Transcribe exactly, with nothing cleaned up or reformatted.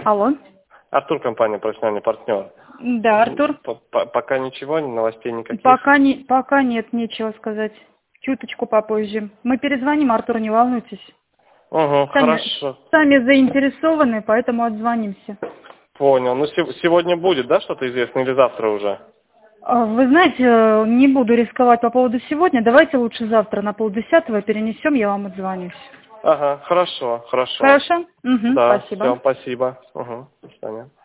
Алло. Артур, компания «Профессиональный партнер». Да, Артур. П- п- Пока ничего, новостей никаких? Пока, не, пока нет, нечего сказать. Чуточку попозже. Мы перезвоним, Артур, не волнуйтесь. Угу, Сами, хорошо. сами заинтересованы, поэтому отзвонимся. Понял. Ну, се- сегодня будет, да, что-то известно, или завтра уже? А, Вы знаете, не буду рисковать по поводу сегодня. Давайте лучше завтра на полдесятого перенесем, я вам отзвонюсь. Ага, хорошо, хорошо. Хорошо? Угу, Да, спасибо. все, спасибо. Угу, до свидания.